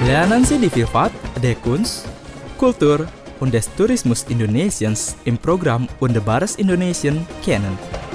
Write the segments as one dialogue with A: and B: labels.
A: Lernen Sie die Vielfalt der Kunst, Kultur und des Tourismus Indonesiens im Programm Wunderbares Indonesien kennen.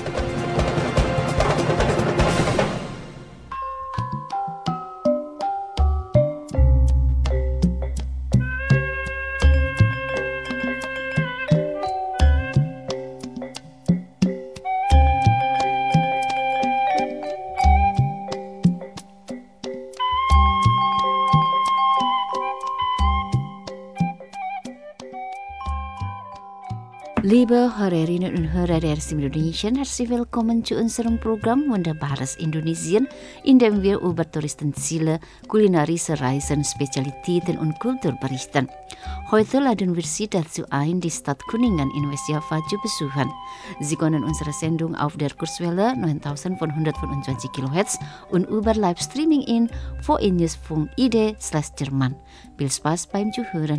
B: Liebe Hörerinnen und Hörer der Indonesien, herzlich willkommen zu unserem Programm Wunderbares Indonesien, in dem wir über Touristenziele, kulinarische Reisen, Spezialitäten und Kultur berichten. Heute laden wir Sie dazu ein, die Stadt Kuningan in Westjava zu besuchen. Sie können unsere Sendung auf der Kurzwelle 9125 kHz und über Livestreaming in voinews.id/Jerman. Viel Spaß beim Zuhören.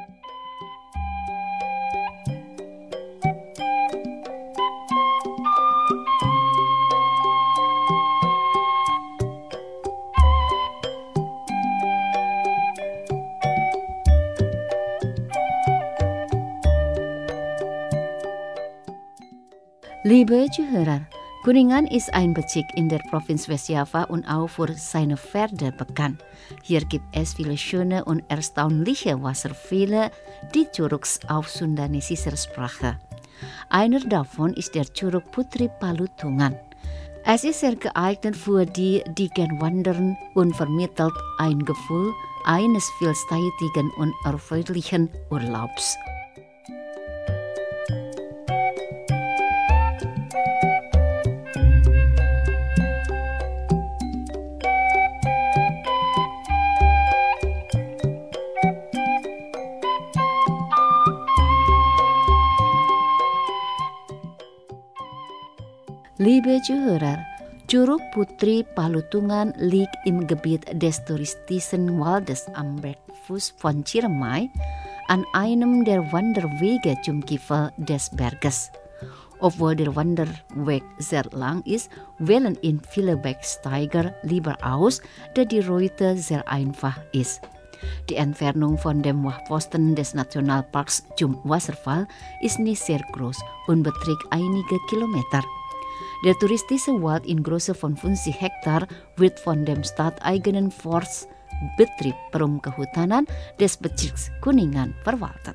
B: Liebe Zuhörer, Kuningan ist ein Bezirk in der Provinz Westjava und auch für seine Pferde bekannt. Hier gibt es viele schöne und erstaunliche Wasserfälle, die Curugs auf sundanesischer Sprache. Einer davon ist der Curug Putri Palutungan. Es ist sehr geeignet für die gern wandern und vermittelt ein Gefühl eines vielseitigen und erfreulichen Urlaubs. Liebe Zuhörer, Curug Putri Palutungan liegt im Gebiet des touristischen Waldes am Bergfuß von Ciremai, an einem der Wanderwege zum Gipfel des Berges. Obwohl der Wanderweg sehr lang ist, wählen ihn viele Bergsteiger lieber aus, da die Route sehr einfach ist. Die Entfernung von dem Wachposten des Nationalparks zum Wasserfall ist nicht sehr groß und beträgt einige Kilometer. Der touristische Wald in Größe von 50 Hektar wird von dem stadteigenen Forstbetrieb Perumkehutanan des Bezirks Kuningan verwaltet.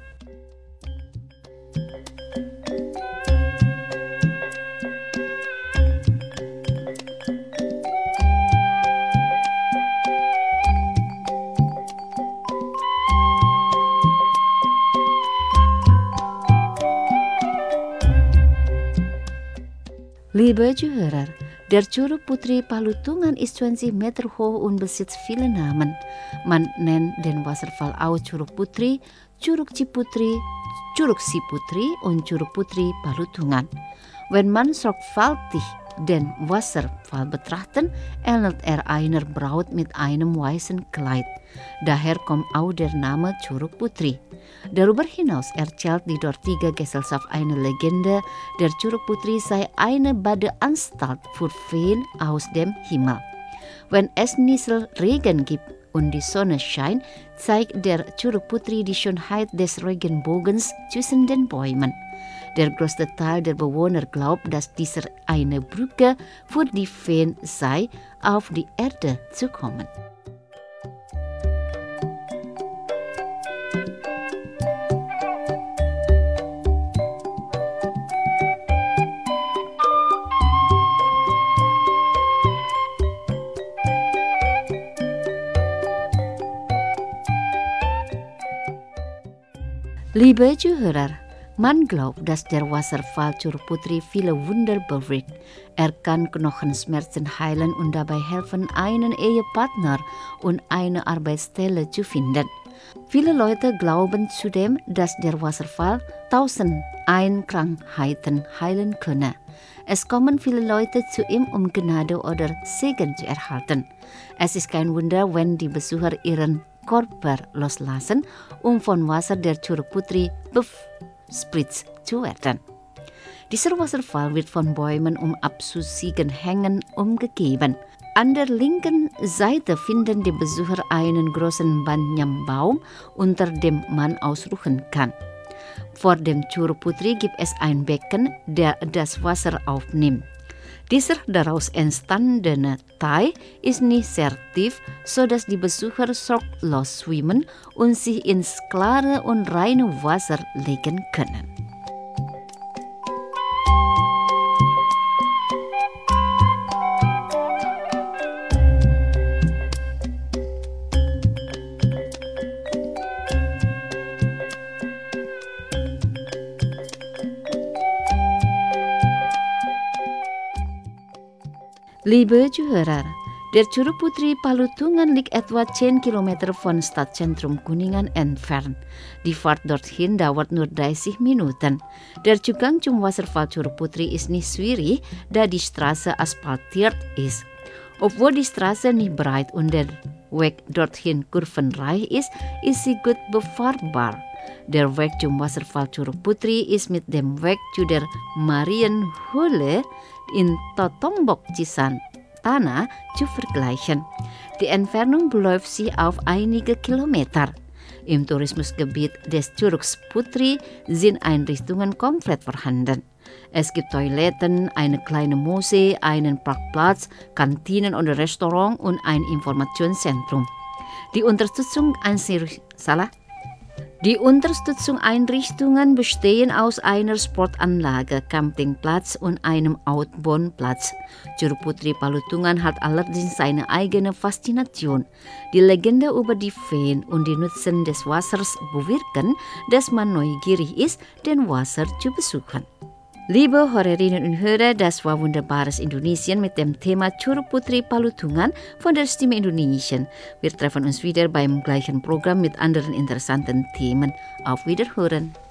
B: Liebe Zuhörer, der Curug Putri Palutungan ist 20 Meter hoch und besitzt viele Namen. Man nennt den Wasserfall auch Curug Putri, Curug Ciputri, Curug Siputri und Curug Putri Palutungan. Wenn man sorgfältig den Wasserfall betrachtet, ähnelt einer Braut mit einem weißen Kleid. Daher kommt auch der Name Curug Putri. Darüber hinaus erzählt die dortige Gesellschaft eine Legende, der Curug Putri sei eine Badeanstalt für Feen aus dem Himmel. Wenn es Nieselregen gibt und die Sonne scheint, zeigt der Curug Putri die Schönheit des Regenbogens zwischen den Bäumen. Der größte Teil der Bewohner glaubt, dass dieser eine Brücke für die Feen sei, auf die Erde zu kommen. Liebe Zuhörer, man glaubt, dass der Wasserfall Curug Putri viele Wunder bewirkt. Er kann Knochenschmerzen heilen und dabei helfen, einen Ehepartner und eine Arbeitsstelle zu finden. Viele Leute glauben zudem, dass der Wasserfall 1001 Krankheiten heilen könne. Es kommen viele Leute zu ihm, um Gnade oder Segen zu erhalten. Es ist kein Wunder, wenn die Besucher ihren Körper loslassen, um von Wasser der Curug Putri bespritzt zu werden. Dieser Wasserfall wird von Bäumen abzusiegen hängen umgegeben. An der linken Seite finden die Besucher einen großen Banyanbaum, unter dem man ausruhen kann. Vor dem Curug Putri gibt es ein Becken, der das Wasser aufnimmt. Dieser daraus entstandene Teich ist nicht sehr tief, sodass die Besucher sorglos schwimmen und sich ins klare und reine Wasser legen können. Liebe Zuhörer, der Curug Putri Palutungan liegt etwa 10 Kilometer von Stadtzentrum Kuningan entfernt. Die Fahrt dorthin dauert nur 30 Minuten. Der Zugang zum Wasserfall Curug Putri ist nicht schwierig, da die Straße asphaltiert ist. Obwohl die Straße nicht breit und der Weg dorthin kurvenreich ist sie gut befahrbar. Der Weg zum Wasserfall Curug Putri ist mit dem Weg zu der Marienhöhle in Totombok Cisantana zu vergleichen. Die Entfernung beläuft sich auf einige Kilometer. Im Tourismusgebiet des Curugs Putri sind Einrichtungen komplett vorhanden. Es gibt Toiletten, eine kleine Moschee, einen Parkplatz, Kantinen und Restaurant und ein Informationszentrum. Die Unterstützungseinrichtungen bestehen aus einer Sportanlage, Campingplatz und einem Outbound-Platz. Curug Putri Palutungan hat allerdings seine eigene Faszination. Die Legende über die Feen und die Nutzen des Wassers bewirken, dass man neugierig ist, den Wasser zu besuchen. Liebe Hörerinnen und Hörer, das war Wunderbares Indonesien mit dem Thema Curug Putri Palutungan von der Stimme Indonesien. Wir treffen uns wieder beim gleichen Programm mit anderen interessanten Themen. Auf Wiederhören!